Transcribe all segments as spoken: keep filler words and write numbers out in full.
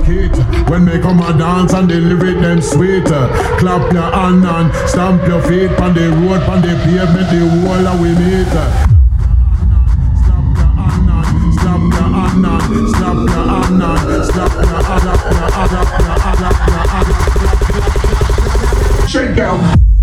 kid. When me come a dance and the lyric them sweet. Clap your hand and stamp your feet on the road, on the pavement, the wall that we meet. Slap your hand on, slap your hand on, slap your hand on, slap your hand on. Shake down.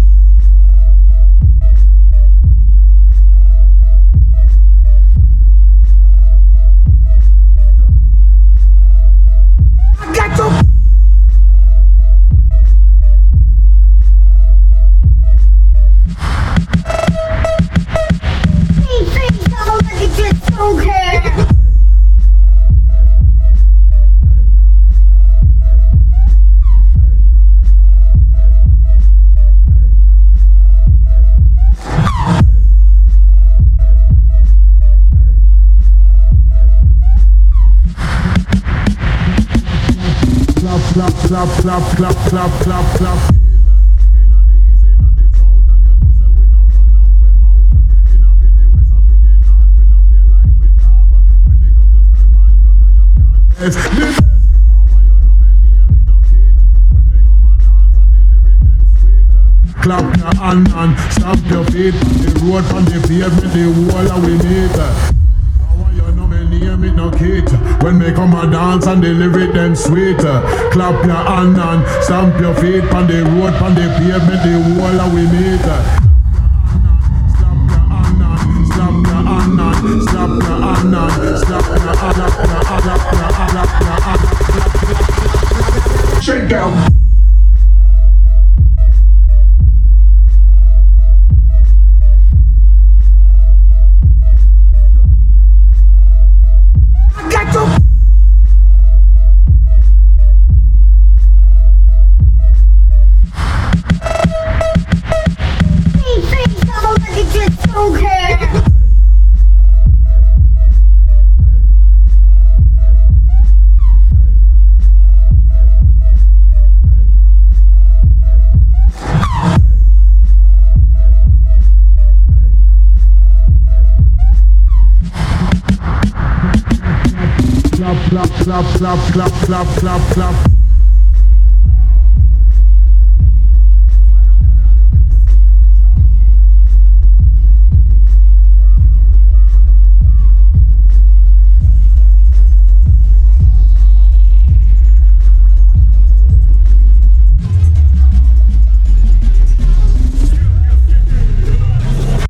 Clap, clap, clap, clap, clap, clap, clap. Inna the east, inna the south, and you know say we no run up we mouth. Inna the west, and the north, we no play like we daft. When they come to style, man, you know you can't test. The best. How you know me name me no kid. When they come and dance and the lyric them sweet. Clap your hand and stamp your feet on the road, on the pavement, the wall that we meet. Hear me no kid. When me come a dance and the lyric them sweet. Clap your hand and stamp your feet on the road, on the pavement, the wall that we meet. Slap your hand on, slap your hand on, slap your hand on, slap your hand on, slap your hand on. Shake down. Clap, clap, clap, clap, clap, clap, clap.